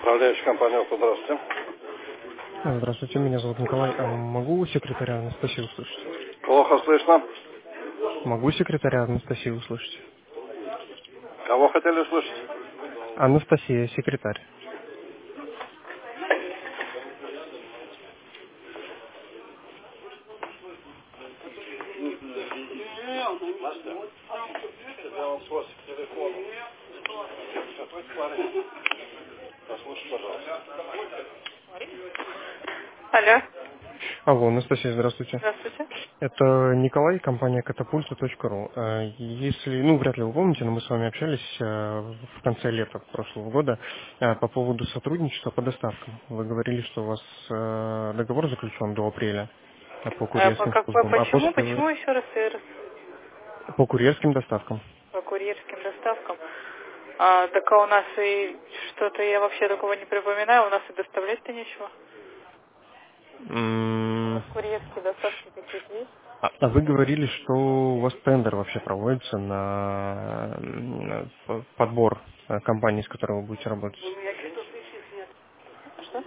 Управляющая компания «Авто», здравствуйте. Здравствуйте, меня зовут Николай. А могу секретаря Анастасию услышать? Плохо слышно. Могу секретаря Анастасию услышать? Кого хотели услышать? Анастасия, секретарь. Я вам спросил к телефону. Послушай, пожалуйста. Алло, Алло, Анастасия, здравствуйте. здравствуйте. Это Николай, компания Catapulta.ru. Если, вряд ли вы помните, но мы с вами общались в конце лета прошлого года по поводу сотрудничества по доставкам. Вы говорили, что у вас договор заключен до апреля по курьерским службам, а Почему, после почему еще раз, по курьерским доставкам. по курьерским доставкам? Так у нас и что-то я вообще такого не припоминаю, у нас и доставлять-то нечего. У М, нас курьерские доставки какие-то есть? А вы говорили, что у вас тендер вообще проводится на подбор компании, с которой вы будете работать. Что?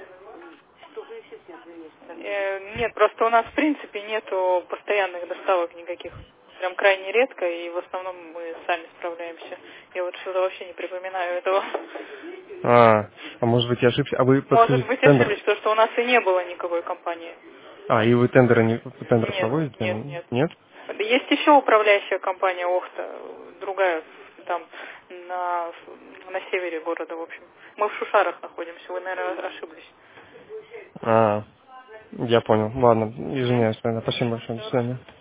Нет, просто у нас в принципе нету постоянных доставок никаких. Прям крайне редко, и в основном мы сами справляемся. Я вот что-то вообще не припоминаю этого. А может быть я ошибся? А вы Может подскажите, быть, тендер... ошиблись, потому что у нас и не было никакой компании. И вы тендер Нет, нет, проводите? нет. Нет? Есть еще управляющая компания Охта, другая, там, на, на севере города, в общем. Мы в Шушарах находимся, вы, наверное, ошиблись. Я понял. Ладно, Мгм. извиняюсь, наверное. Спасибо большое. До свидания.